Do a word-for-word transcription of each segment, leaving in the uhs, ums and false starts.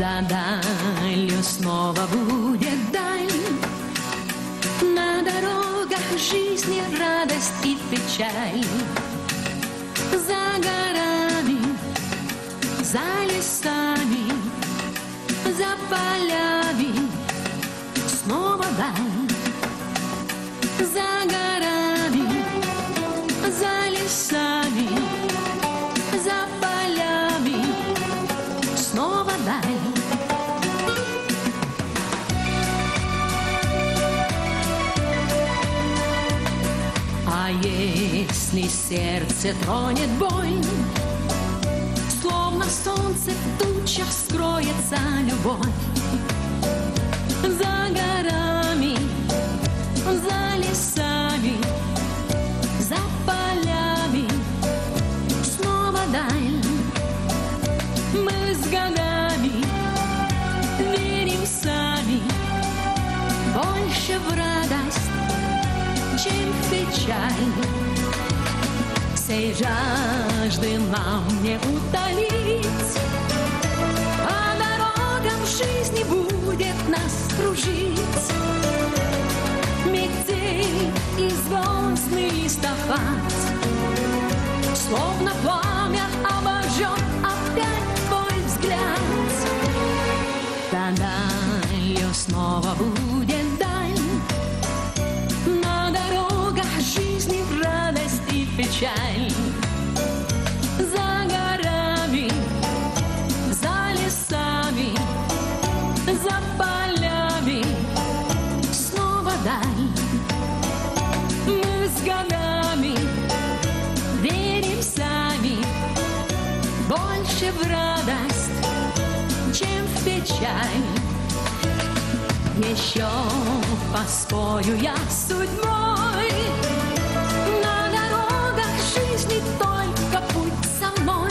За далью снова будет даль, на дорогах жизни радость и печаль. За горами, за лесами, за полями снова даль. За горами, за лесами, за полями снова даль. А если сердце тронет боль, словно солнце в тучах скроется любовь. За горами, за лесами, за полями снова даль. Мы с годами верим сами больше в радость, чем в печаль. Сей жажды нам не утолить, по дорогам жизни будет нас кружить. Метель и звездный листопад, словно пламя обожжет опять твой взгляд. За далью снова будет даль, на дорогах жизни радость и печаль. За горами, за лесами, за полями снова даль. Мы с годами верим сами больше в радость, чем в печаль. Еще поспорю я с судьбой, на дорогах жизни только путь со мной.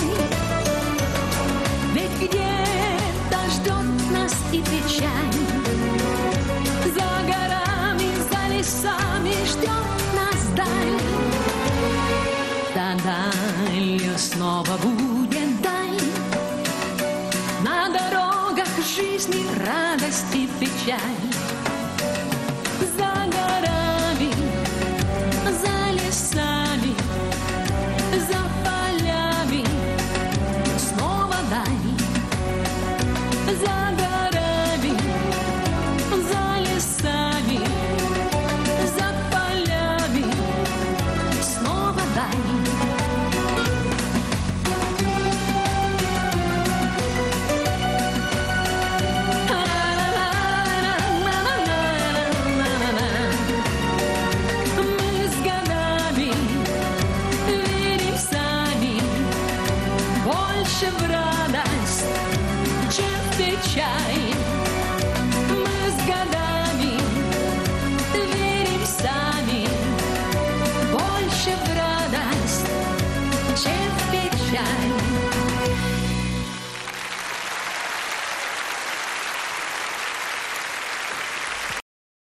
Ведь где-то ждет нас и печаль, за горами, за лесами ждет нас даль. За далью снова будет даль, на дорогах жизни радость и печаль. За горами, за лесами, за полями снова даль. За горами, за лесами, за полями снова даль. Больше в радость, чем в печаль. Мы с годами